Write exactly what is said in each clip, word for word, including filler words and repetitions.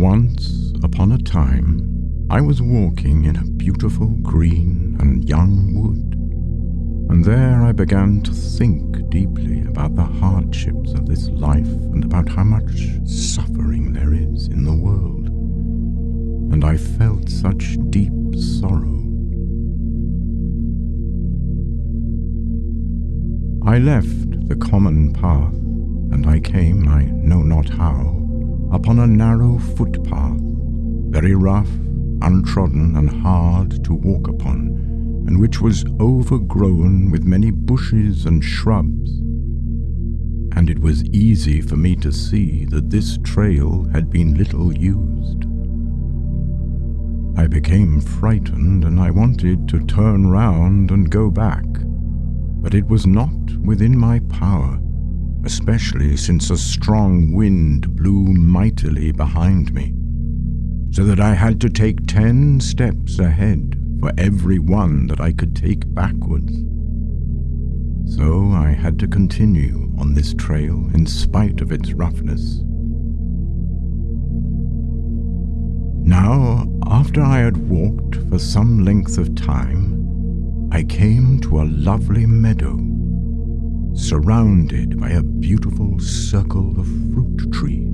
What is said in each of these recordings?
Once upon a time, I was walking in a beautiful green and young wood, and there I began to think deeply about the hardships of this life and about how much suffering there is in the world, and I felt such deep sorrow. I left the common path, and I came, I know not how, upon a narrow footpath, very rough, untrodden, and hard to walk upon, and which was overgrown with many bushes and shrubs. And it was easy for me to see that this trail had been little used. I became frightened, and I wanted to turn round and go back, but it was not within my power, especially since a strong wind blew mightily behind me, so that I had to take ten steps ahead for every one that I could take backwards. So I had to continue on this trail in spite of its roughness. Now, after I had walked for some length of time, I came to a lovely meadow, surrounded by a beautiful circle of fruit trees.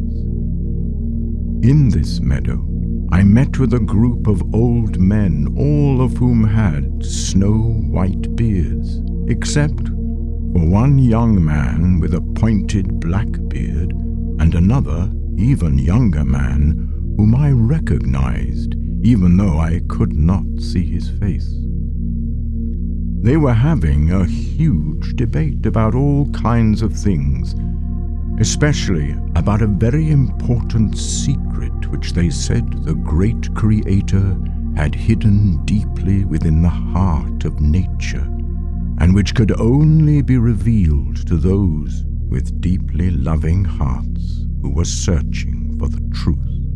In this meadow, I met with a group of old men, all of whom had snow-white beards, except for one young man with a pointed black beard, and another, even younger man, whom I recognized, even though I could not see his face. They were having a huge debate about all kinds of things, especially about a very important secret which they said the great Creator had hidden deeply within the heart of nature, and which could only be revealed to those with deeply loving hearts who were searching for the truth.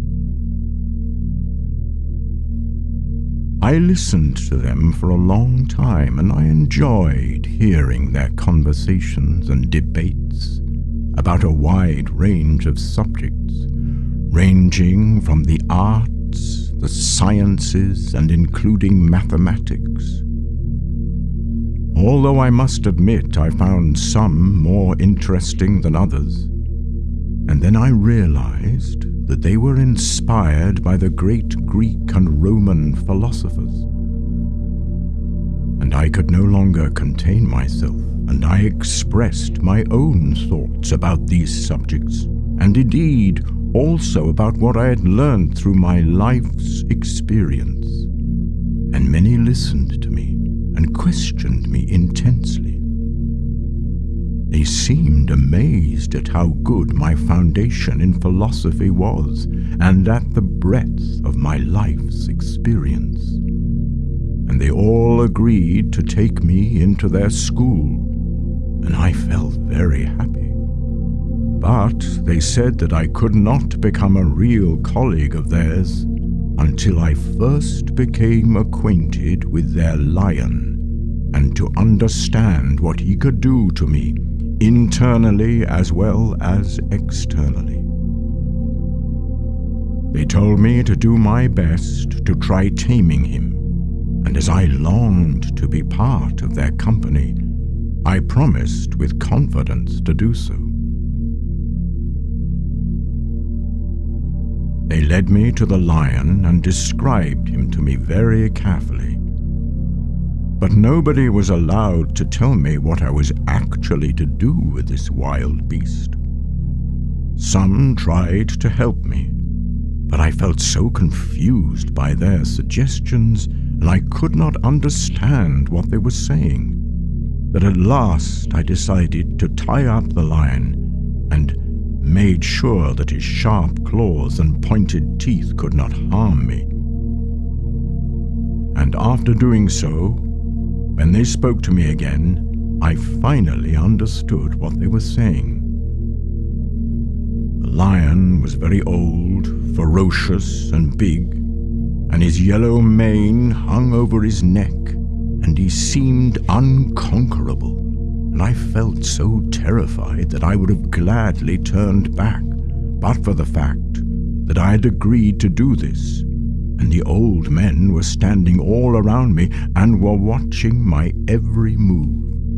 I listened to them for a long time, and I enjoyed hearing their conversations and debates about a wide range of subjects, ranging from the arts, the sciences, and including mathematics. Although I must admit I found some more interesting than others, and then I realized that they were inspired by the great Greek and Roman philosophers. And I could no longer contain myself, and I expressed my own thoughts about these subjects, and indeed also about what I had learned through my life's experience. And many listened to me and questioned me intensely. They seemed amazed at how good my foundation in philosophy was, and at the breadth of my life's experience. And they all agreed to take me into their school, and I felt very happy. But they said that I could not become a real colleague of theirs until I first became acquainted with their lion, and to understand what he could do to me, internally as well as externally. They told me to do my best to try taming him, and as I longed to be part of their company, I promised with confidence to do so. They led me to the lion and described him to me very carefully. But nobody was allowed to tell me what I was actually to do with this wild beast. Some tried to help me, but I felt so confused by their suggestions, and I could not understand what they were saying, that at last I decided to tie up the lion and made sure that his sharp claws and pointed teeth could not harm me. And after doing so, when they spoke to me again, I finally understood what they were saying. The lion was very old, ferocious, and big, and his yellow mane hung over his neck, and he seemed unconquerable, and I felt so terrified that I would have gladly turned back, but for the fact that I had agreed to do this, and the old men were standing all around me and were watching my every move.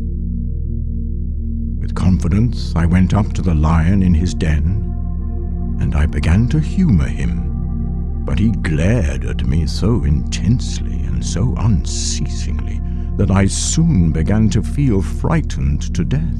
With confidence, I went up to the lion in his den, and I began to humor him, but he glared at me so intensely and so unceasingly that I soon began to feel frightened to death.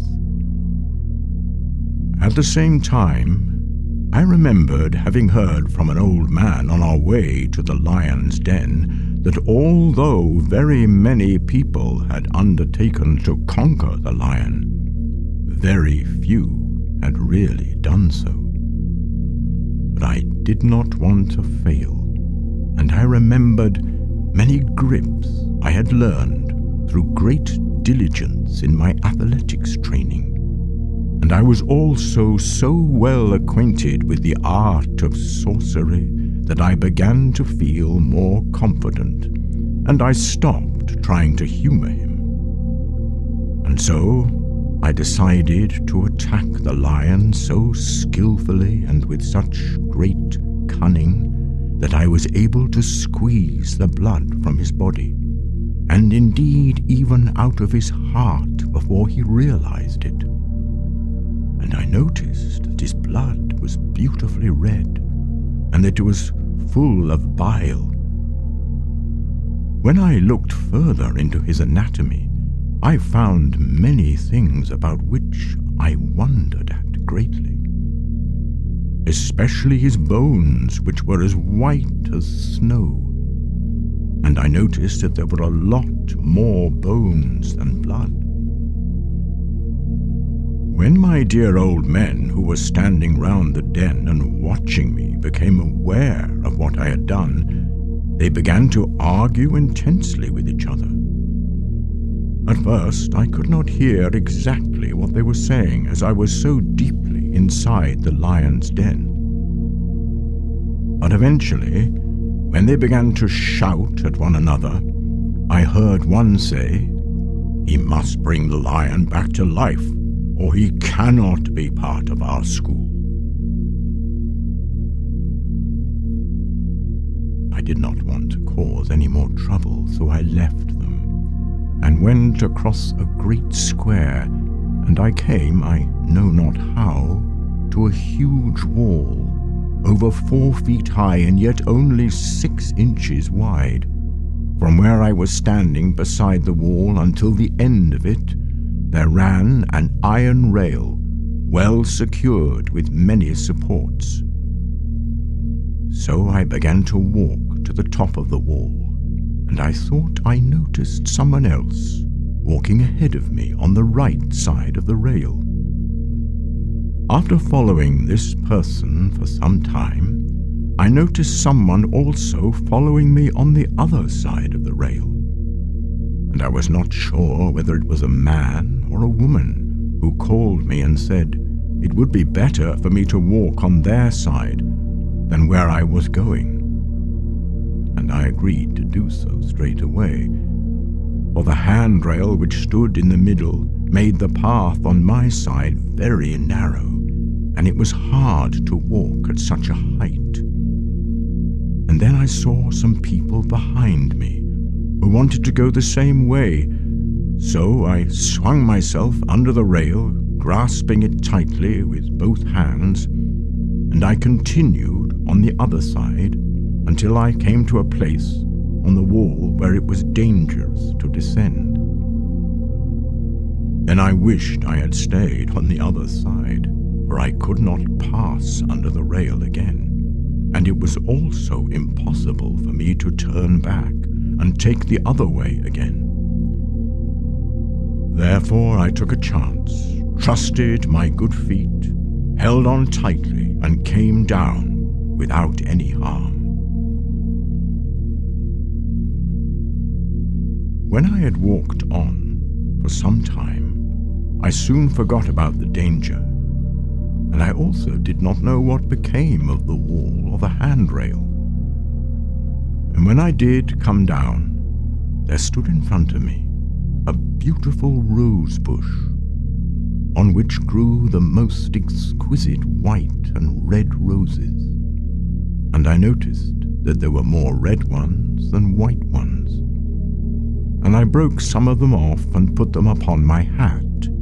At the same time, I remembered having heard from an old man on our way to the lion's den that although very many people had undertaken to conquer the lion, very few had really done so. But I did not want to fail, and I remembered many grips I had learned through great diligence in my athletics training, and I was also so well acquainted with the art of sorcery that I began to feel more confident, and I stopped trying to humor him. And so I decided to attack the lion so skillfully and with such great cunning that I was able to squeeze the blood from his body, and indeed even out of his heart before he realized it. And I noticed that his blood was beautifully red, and that it was full of bile. When I looked further into his anatomy, I found many things about which I wondered at greatly, especially his bones, which were as white as snow, and I noticed that there were a lot more bones than blood. When my dear old men who were standing round the den and watching me became aware of what I had done, they began to argue intensely with each other. At first, I could not hear exactly what they were saying, as I was so deeply inside the lion's den. But eventually, when they began to shout at one another, I heard one say, "He must bring the lion back to life, or he cannot be part of our school." I did not want to cause any more trouble, so I left them and went across a great square, and I came, I know not how, to a huge wall, over four feet high and yet only six inches wide. From where I was standing beside the wall until the end of it, there ran an iron rail, well secured with many supports. So I began to walk to the top of the wall, and I thought I noticed someone else walking ahead of me on the right side of the rail. After following this person for some time, I noticed someone also following me on the other side of the rail, and I was not sure whether it was a man or a woman who called me and said it would be better for me to walk on their side than where I was going. And I agreed to do so straight away, for the handrail which stood in the middle made the path on my side very narrow, and it was hard to walk at such a height. And then I saw some people behind me who wanted to go the same way, so I swung myself under the rail, grasping it tightly with both hands, and I continued on the other side until I came to a place on the wall where it was dangerous to descend. Then I wished I had stayed on the other side, for I could not pass under the rail again, and it was also impossible for me to turn back and take the other way again. Therefore I took a chance, trusted my good feet, held on tightly, and came down without any harm. When I had walked on for some time, I soon forgot about the danger, and I also did not know what became of the wall or the handrail. And when I did come down, there stood in front of me a beautiful rose bush, on which grew the most exquisite white and red roses, and I noticed that there were more red ones than white ones, and I broke some of them off and put them upon my hat.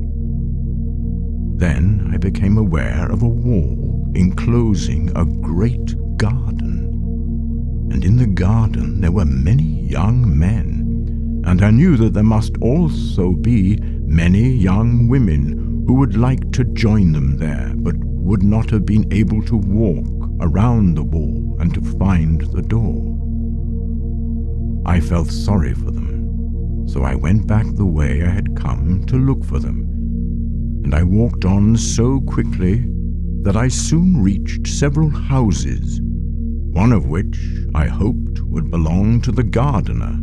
Then I became aware of a wall enclosing a great garden, and in the garden there were many young men, and I knew that there must also be many young women who would like to join them there, but would not have been able to walk around the wall and to find the door. I felt sorry for them, so I went back the way I had come to look for them, and I walked on so quickly that I soon reached several houses, one of which I hoped would belong to the gardener.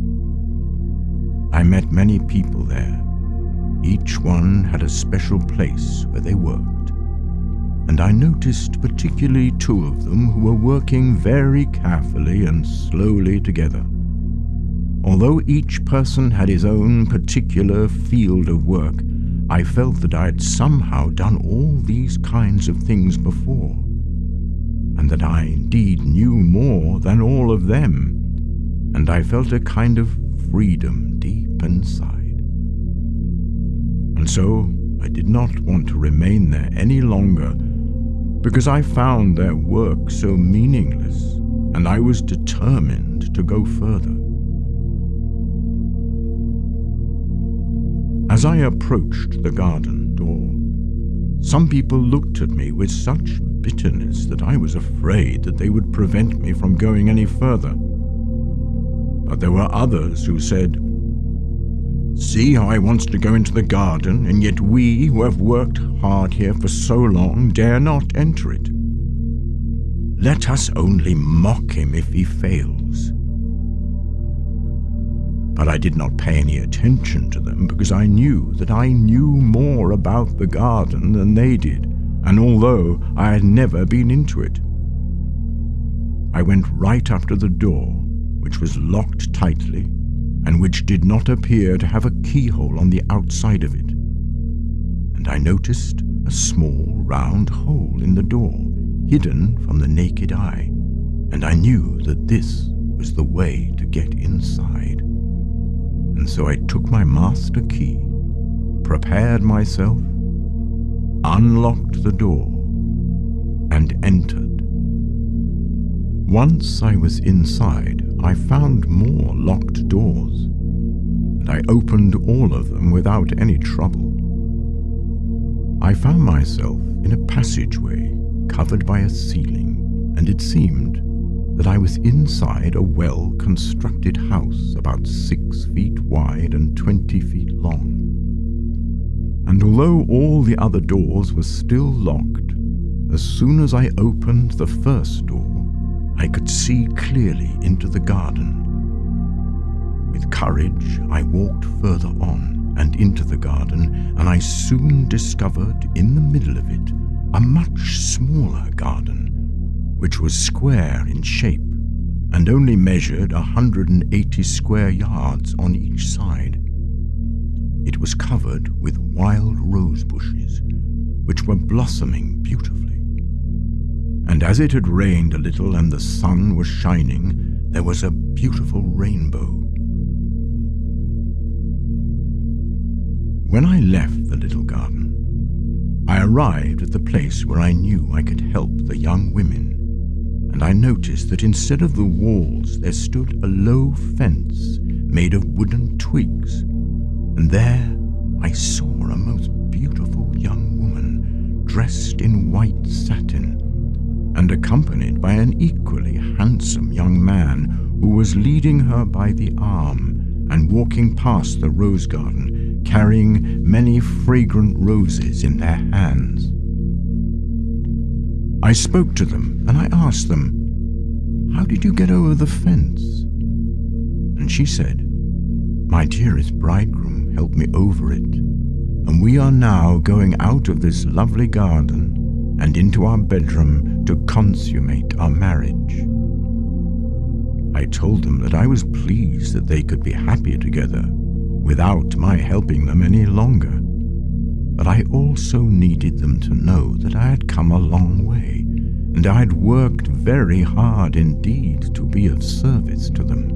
I met many people there. Each one had a special place where they worked, and I noticed particularly two of them who were working very carefully and slowly together. Although each person had his own particular field of work, I felt that I had somehow done all these kinds of things before, and that I indeed knew more than all of them, and I felt a kind of freedom deep inside. And so I did not want to remain there any longer, because I found their work so meaningless, and I was determined to go further. As I approached the garden door, some people looked at me with such bitterness that I was afraid that they would prevent me from going any further. But there were others who said, "See how he wants to go into the garden, and yet we, who have worked hard here for so long, dare not enter it. Let us only mock him if he fails." But I did not pay any attention to them, because I knew that I knew more about the garden than they did, and although I had never been into it, I went right up to the door, which was locked tightly, and which did not appear to have a keyhole on the outside of it. And I noticed a small round hole in the door, hidden from the naked eye, and I knew that this was the way to get inside. And so I took my master key, prepared myself, unlocked the door, and entered. Once I was inside, I found more locked doors, and I opened all of them without any trouble. I found myself in a passageway covered by a ceiling, and it seemed that I was inside a well-constructed house about six feet wide and twenty feet long. And although all the other doors were still locked, as soon as I opened the first door, I could see clearly into the garden. With courage, I walked further on and into the garden, and I soon discovered in the middle of it a much smaller garden, which was square in shape and only measured a hundred and eighty square yards on each side. It was covered with wild rose bushes, which were blossoming beautifully. And as it had rained a little and the sun was shining, there was a beautiful rainbow. When I left the little garden, I arrived at the place where I knew I could help the young women, and I noticed that instead of the walls there stood a low fence made of wooden twigs, and there I saw a most beautiful young woman dressed in white satin, and accompanied by an equally handsome young man who was leading her by the arm and walking past the rose garden, carrying many fragrant roses in their hands. I spoke to them, and I asked them, "How did you get over the fence?" And she said, "My dearest bridegroom helped me over it, and we are now going out of this lovely garden and into our bedroom to consummate our marriage." I told them that I was pleased that they could be happy together without my helping them any longer, but I also needed them to know that I had come a long way, and I had worked very hard indeed to be of service to them.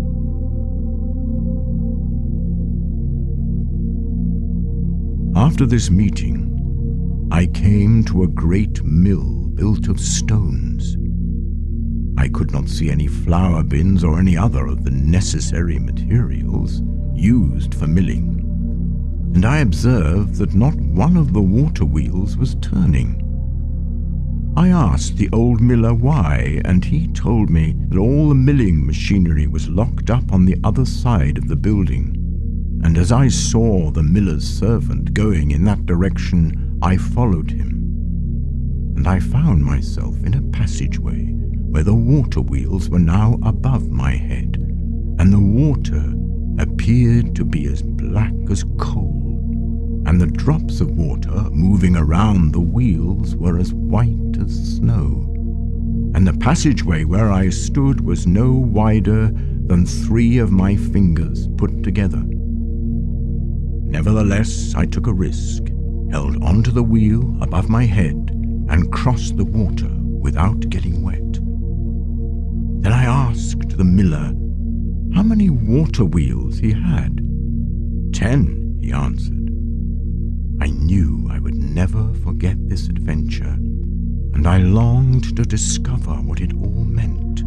After this meeting, I came to a great mill built of stones. I could not see any flour bins or any other of the necessary materials used for milling, and I observed that not one of the water wheels was turning. I asked the old miller why, and he told me that all the milling machinery was locked up on the other side of the building, and as I saw the miller's servant going in that direction, I followed him, and I found myself in a passageway where the water wheels were now above my head, and the water appeared to be as black as coal, and the drops of water moving around the wheels were as white as snow, and the passageway where I stood was no wider than three of my fingers put together. Nevertheless, I took a risk, held onto the wheel above my head, and crossed the water without getting wet. Then I asked the miller how many water wheels he had. Ten, he answered. I knew I would never forget this adventure, and I longed to discover what it all meant.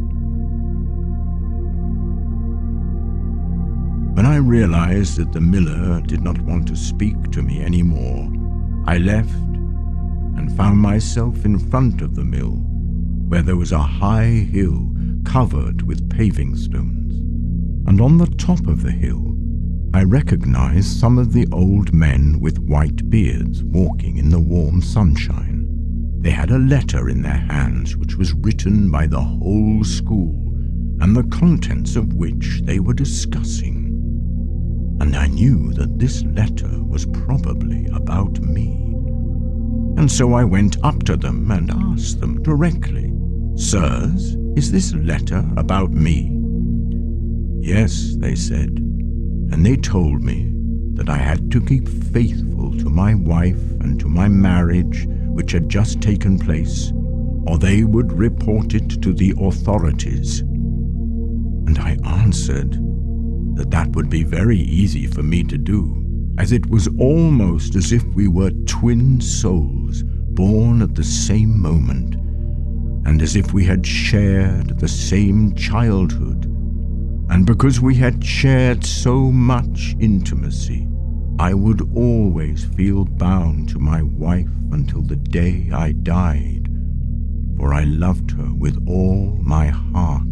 When I realized that the miller did not want to speak to me anymore, I left and found myself in front of the mill, where there was a high hill covered with paving stones, and on the top of the hill I recognized some of the old men with white beards walking in the warm sunshine. They had a letter in their hands which was written by the whole school, and the contents of which they were discussing. And I knew that this letter was probably about me. And so I went up to them and asked them directly, "Sirs, is this letter about me?" "Yes," they said, and they told me that I had to keep faithful to my wife and to my marriage which had just taken place, or they would report it to the authorities. And I answered that that would be very easy for me to do, as it was almost as if we were twin souls born at the same moment, and as if we had shared the same childhood. And because we had shared so much intimacy, I would always feel bound to my wife until the day I died, for I loved her with all my heart.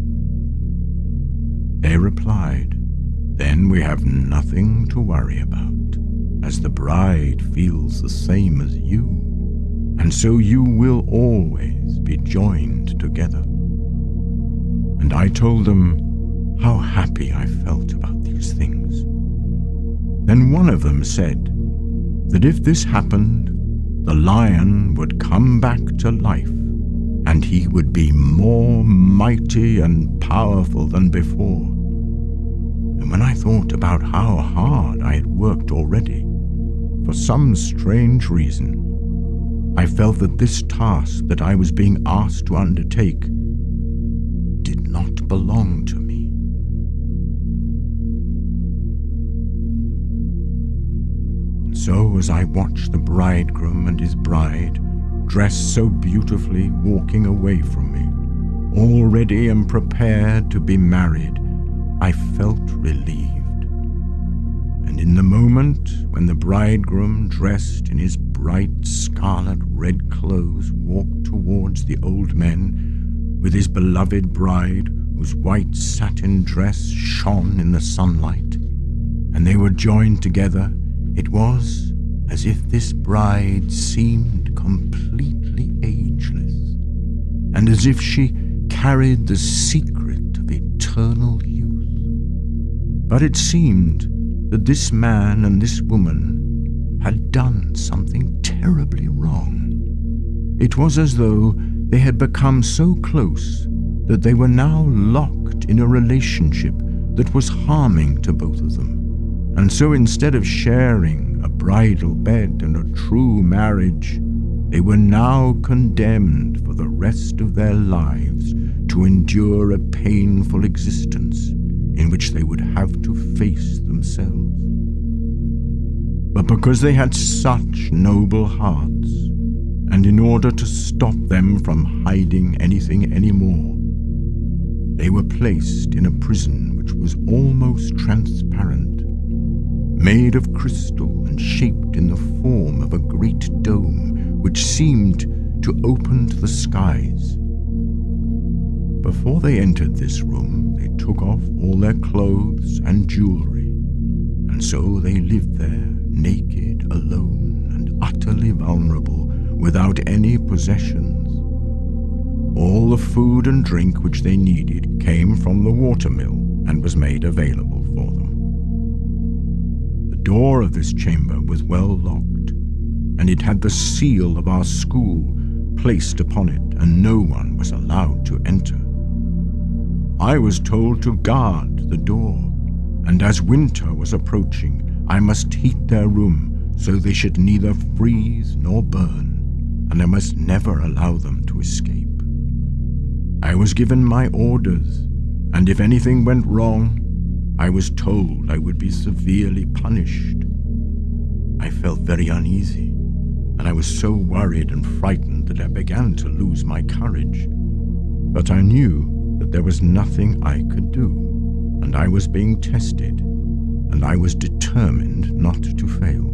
They replied, "Then we have nothing to worry about, as the bride feels the same as you, and so you will always be joined together." And I told them how happy I felt about these things. Then one of them said that if this happened, the lion would come back to life, and he would be more mighty and powerful than before. And when I thought about how hard I had worked already, for some strange reason, I felt that this task that I was being asked to undertake did not belong to me. And so as I watched the bridegroom and his bride, dressed so beautifully, walking away from me, all ready and prepared to be married, I felt relieved. And in the moment when the bridegroom, dressed in his bright scarlet red clothes, walked towards the old men with his beloved bride, whose white satin dress shone in the sunlight, and they were joined together, it was as if this bride seemed completely ageless, and as if she carried the secret of eternal youth. But it seemed that this man and this woman had done something terribly wrong. It was as though they had become so close that they were now locked in a relationship that was harming to both of them. And so instead of sharing a bridal bed and a true marriage, They were now condemned for the rest of their lives to endure a painful existence in which they would have to face themselves. But because they had such noble hearts, and in order to stop them from hiding anything anymore, they were placed in a prison which was almost transparent, made of crystal and shaped in the form of a great dome which seemed to open to the skies. Before they entered this room, they took off all their clothes and jewelry, and so they lived there, naked, alone, and utterly vulnerable, without any possessions. All the food and drink which they needed came from the watermill and was made available for them. The door of this chamber was well locked, and it had the seal of our school placed upon it, and no one was allowed to enter. I was told to guard the door, and as winter was approaching, I must heat their room so they should neither freeze nor burn, and I must never allow them to escape. I was given my orders, and if anything went wrong, I was told I would be severely punished. I felt very uneasy, and I was so worried and frightened that I began to lose my courage. But I knew that there was nothing I could do, and I was being tested, and I was determined not to fail.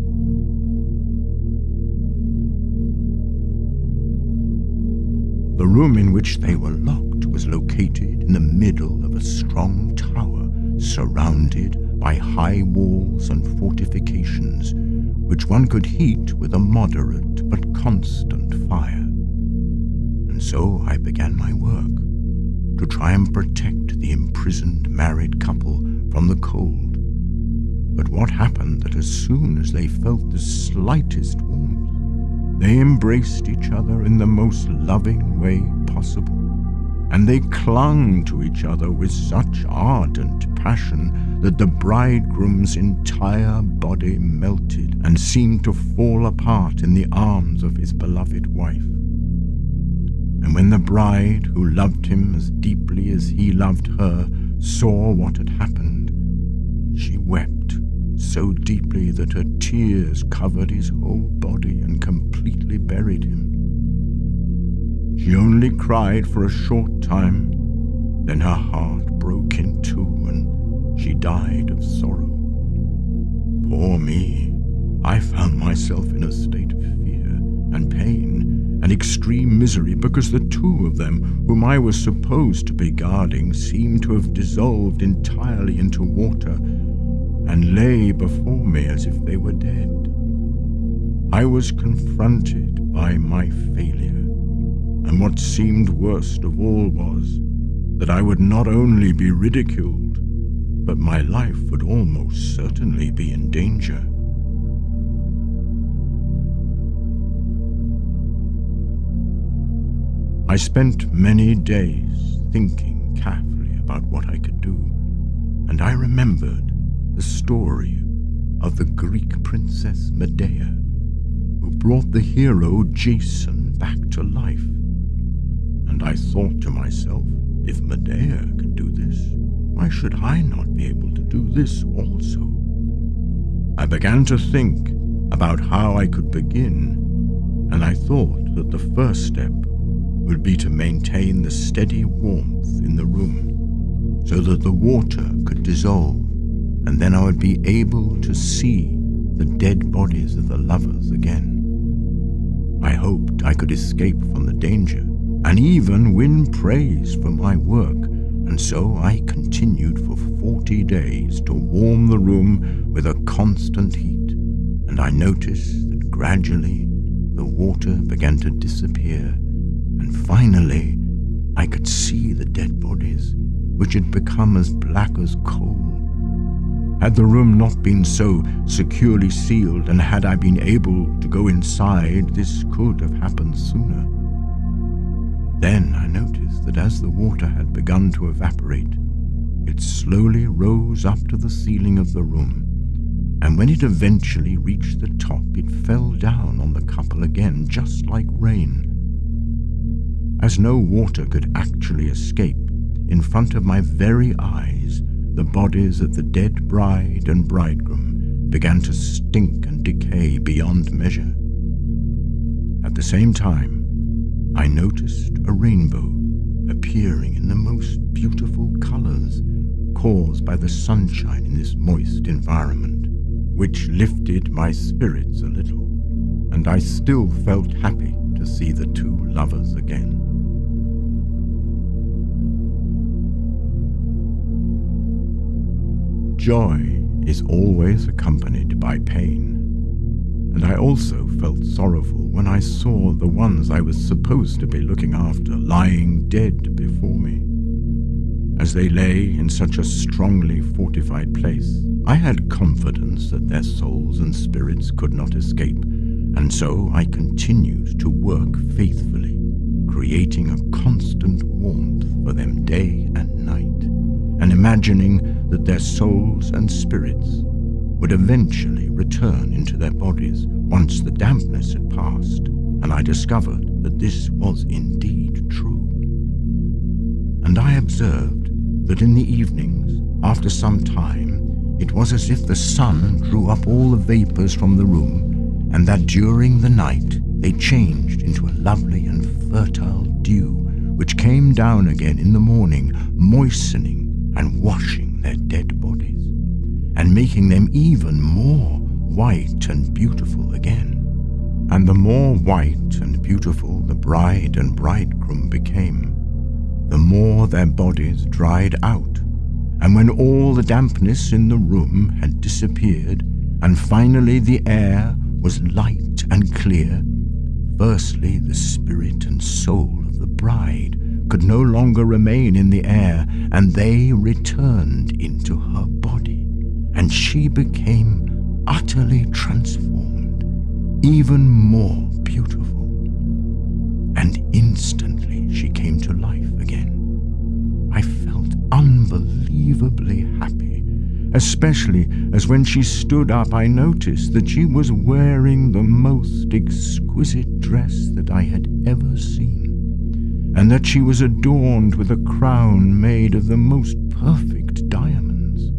The room in which they were locked was located in the middle of a strong tower surrounded by high walls and fortifications, which one could heat with a moderate but constant fire. And so I began my work, to try and protect the imprisoned married couple from the cold. But what happened that as soon as they felt the slightest warmth, they embraced each other in the most loving way possible, and they clung to each other with such ardent passion that the bridegroom's entire body melted and seemed to fall apart in the arms of his beloved wife. And when the bride, who loved him as deeply as he loved her, saw what had happened, she wept so deeply that her tears covered his whole body and completely buried him. She only cried for a short time, then her heart broke in two and she died of sorrow. Poor me, I found myself in a state of fear and pain and extreme misery because the two of them, whom I was supposed to be guarding, seemed to have dissolved entirely into water and lay before me as if they were dead. I was confronted by my failure, and what seemed worst of all was that I would not only be ridiculed, but my life would almost certainly be in danger. I spent many days thinking carefully about what I could do, and I remembered the story of the Greek princess Medea, who brought the hero Jason back to life. And I thought to myself, if Medea could do this, why should I not be able to do this also? I began to think about how I could begin, and I thought that the first step would be to maintain the steady warmth in the room so that the water could dissolve, and then I would be able to see the dead bodies of the lovers again. I hoped I could escape from the danger and even win praise for my work, and so I continued for forty days to warm the room with a constant heat, and I noticed that gradually the water began to disappear, and finally I could see the dead bodies, which had become as black as coal. Had the room not been so securely sealed, and had I been able to go inside, this could have happened sooner. Then I noticed that as the water had begun to evaporate, it slowly rose up to the ceiling of the room, and when it eventually reached the top, it fell down on the couple again, just like rain. As no water could actually escape, in front of my very eyes, the bodies of the dead bride and bridegroom began to stink and decay beyond measure. At the same time, I noticed a rainbow appearing in the most beautiful colors caused by the sunshine in this moist environment, which lifted my spirits a little, and I still felt happy to see the two lovers again. Joy is always accompanied by pain, and I also felt sorrowful when I saw the ones I was supposed to be looking after lying dead before me. As they lay in such a strongly fortified place, I had confidence that their souls and spirits could not escape, and so I continued to work faithfully, creating a constant warmth for them day and night, and imagining that their souls and spirits would eventually return into their bodies once the dampness had passed, and I discovered that this was indeed true. And I observed that in the evenings, after some time, it was as if the sun drew up all the vapors from the room, and that during the night they changed into a lovely and fertile dew, which came down again in the morning, moistening and washing their dead bodies, and making them even more white and beautiful again. And the more white and beautiful the bride and bridegroom became, the more their bodies dried out, and when all the dampness in the room had disappeared, and finally the air was light and clear, firstly the spirit and soul of the bride could no longer remain in the air, and they returned into her body, and she became utterly transformed, even more beautiful. And instantly she came to life again. I felt unbelievably happy, especially as when she stood up I noticed that she was wearing the most exquisite dress that I had ever seen, and that she was adorned with a crown made of the most perfect diamonds.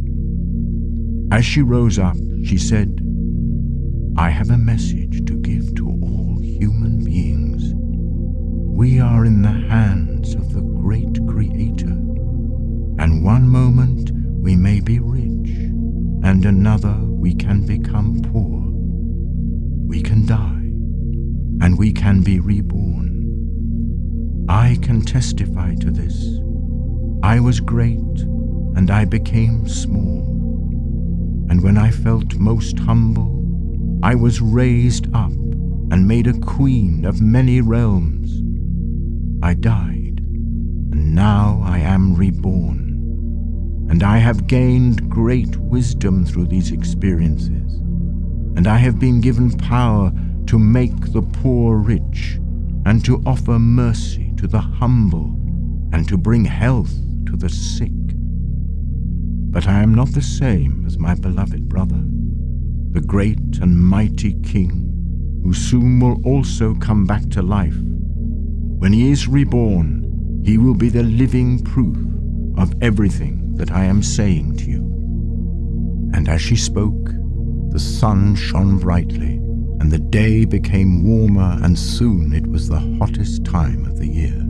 As she rose up, she said, "I have a message to give to all human beings. We are in the hands of the great Creator, and one moment we may be rich, and another we can become poor. We can die, and we can be reborn. I can testify to this. I was great, and I became small. And when I felt most humble, I was raised up and made a queen of many realms. I died, and now I am reborn. And I have gained great wisdom through these experiences, and I have been given power to make the poor rich, and to offer mercy to the humble, and to bring health to the sick. But I am not the same as my beloved brother, the great and mighty king, who soon will also come back to life. When he is reborn, he will be the living proof of everything that I am saying to you." And as she spoke, the sun shone brightly, and the day became warmer, and soon it was the hottest time of the year.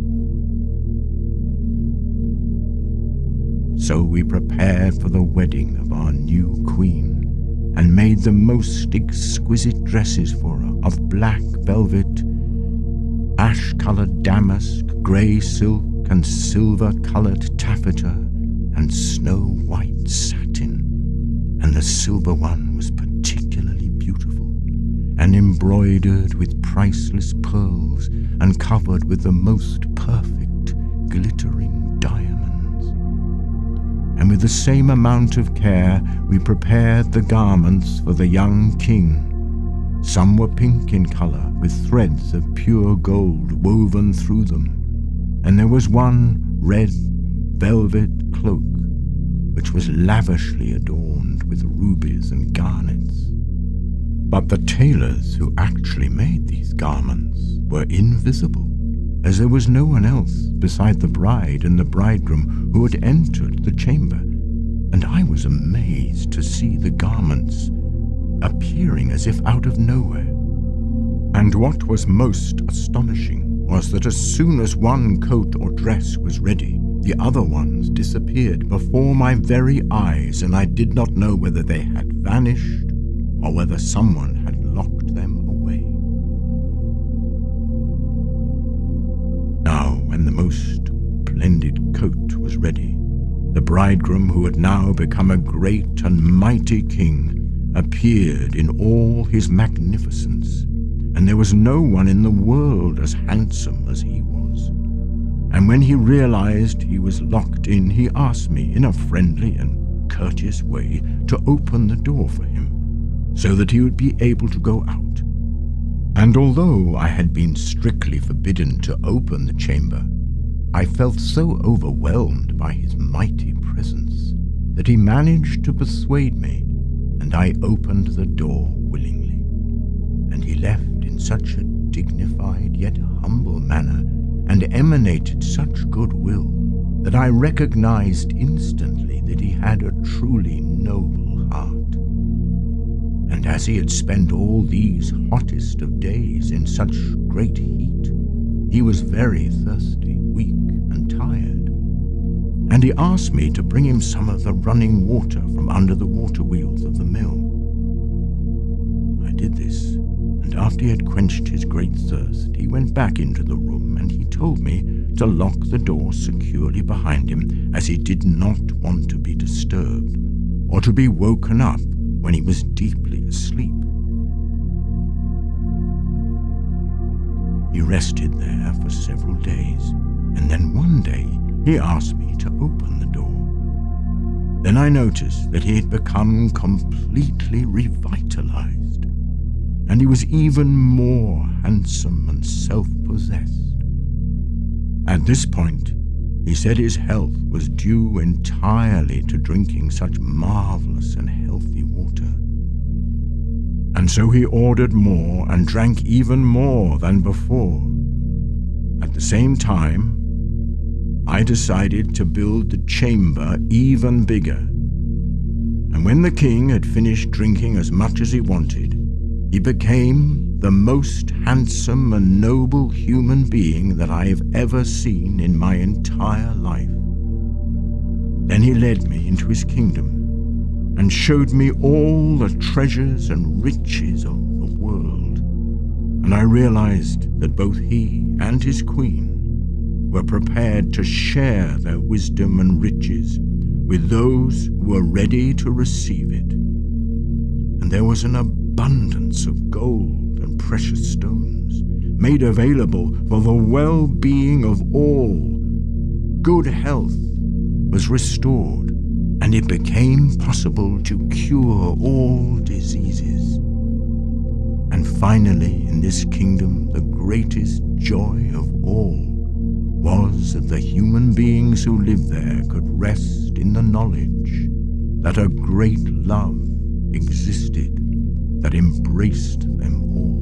So we prepared for the wedding of our new queen, and made the most exquisite dresses for her of black velvet, ash-colored damask, grey silk, and silver-colored taffeta, and snow-white satin. And the silver one was particularly beautiful, and embroidered with priceless pearls, and covered with the most perfect glittering diamonds. And with the same amount of care we prepared the garments for the young king. Some were pink in color, with threads of pure gold woven through them, and there was one red velvet cloak, which was lavishly adorned with with rubies and garnets. But the tailors who actually made these garments were invisible, as there was no one else beside the bride and the bridegroom who had entered the chamber, and I was amazed to see the garments appearing as if out of nowhere. And what was most astonishing was that as soon as one coat or dress was ready, the other ones disappeared before my very eyes, and I did not know whether they had vanished or whether someone had locked them away. Now, when the most splendid coat was ready, the bridegroom, who had now become a great and mighty king, appeared in all his magnificence, and there was no one in the world as handsome as he was. And when he realized he was locked in, he asked me in a friendly and courteous way to open the door for him, so that he would be able to go out. And although I had been strictly forbidden to open the chamber, I felt so overwhelmed by his mighty presence that he managed to persuade me, and I opened the door willingly. And he left in such a dignified yet humble manner, and emanated such goodwill, that I recognized instantly that he had a truly noble heart. And as he had spent all these hottest of days in such great heat, he was very thirsty, weak, and tired. And he asked me to bring him some of the running water from under the water wheels of the mill. I did this, and after he had quenched his great thirst, he went back into the room, and he told me to lock the door securely behind him, as he did not want to be disturbed, or to be woken up when he was deeply asleep. He rested there for several days, and then one day he asked me to open the door. Then I noticed that he had become completely revitalized, and he was even more handsome and self-possessed. At this point, he said his health was due entirely to drinking such marvelous and healthy water. And so he ordered more and drank even more than before. At the same time, I decided to build the chamber even bigger. And when the king had finished drinking as much as he wanted, he became the most handsome and noble human being that I have ever seen in my entire life. Then he led me into his kingdom and showed me all the treasures and riches of the world, and I realized that both he and his queen were prepared to share their wisdom and riches with those who were ready to receive it. And there was an abundance of gold and precious stones made available for the well-being of all. Good health was restored, and it became possible to cure all diseases. And finally, in this kingdom, the greatest joy of all was that the human beings who lived there could rest in the knowledge that a great love existed that embraced them all.